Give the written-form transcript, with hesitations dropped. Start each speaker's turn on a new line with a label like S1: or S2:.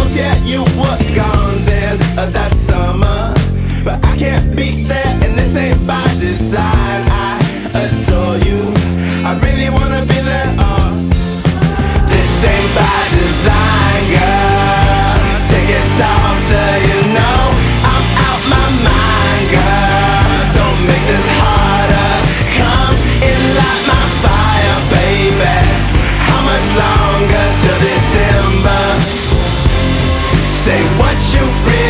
S1: close, yeah, you were gone then that summer. But I can't beat that, and this ain't by design. I adore you, I really wanna be there. This ain't by design, girl. Take it softer, you know I'm out my mind, girl. Don't make this harder. Come in, light my fire, baby. How much longer till December? Say what you really